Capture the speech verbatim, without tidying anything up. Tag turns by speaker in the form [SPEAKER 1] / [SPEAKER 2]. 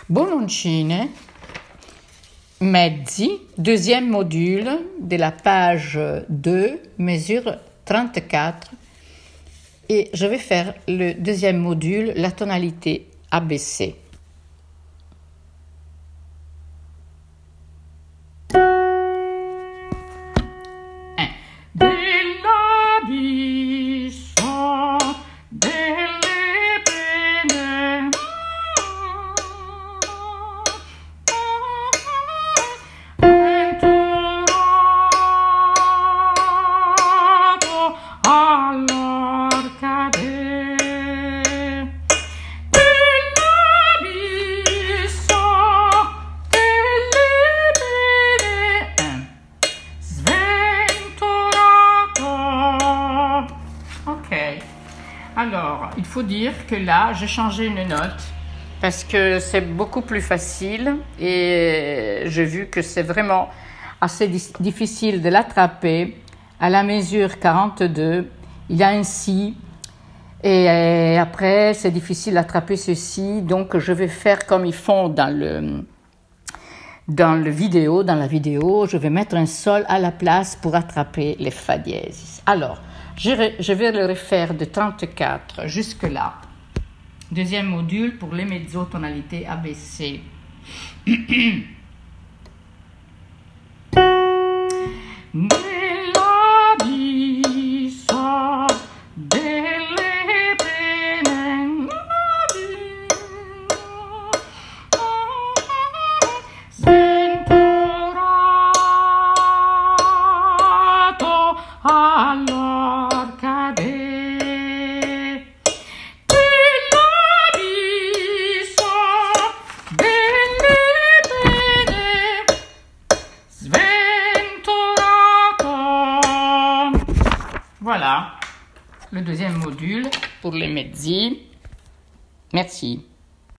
[SPEAKER 1] Buononcine, mezzi, deuxième module de la page deux, mesure trente-quatre. Et je vais faire le deuxième module, la tonalité A B C. Alors, il faut dire que là, j'ai changé une note parce que c'est beaucoup plus facile et j'ai vu que c'est vraiment assez difficile de l'attraper. À la mesure quarante-deux, il y a un si et après, c'est difficile d'attraper ceci. Donc, je vais faire comme ils font dans le, dans le vidéo. Dans la vidéo, je vais mettre un sol à la place pour attraper les fa dièses. Alors, je vais le refaire de trente-quatre jusque-là. Deuxième module pour les mezzotonalités A B C. Voilà le deuxième module pour les mezzi. Merci.